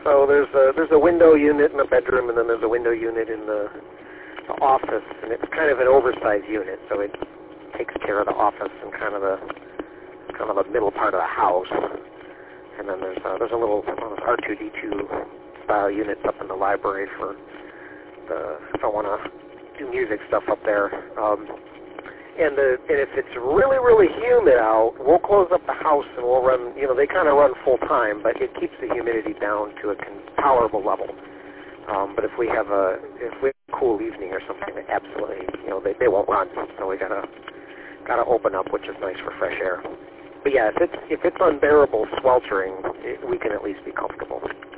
So there's a window unit in the bedroom, and then there's a window unit in the office, and it's kind of an oversized unit, so it takes care of the office and kind of the middle part of the house. And then there's a little R2D2 style units up in the library for if I want to do music stuff up there. And if it's really, really humid out, we'll close up the house and we'll run, they kind of run full time, but it keeps the humidity down to a tolerable level. But if we have a cool evening or something, absolutely, they won't run. So we gotta open up, which is nice for fresh air. But yeah, if it's unbearable sweltering, we can at least be comfortable.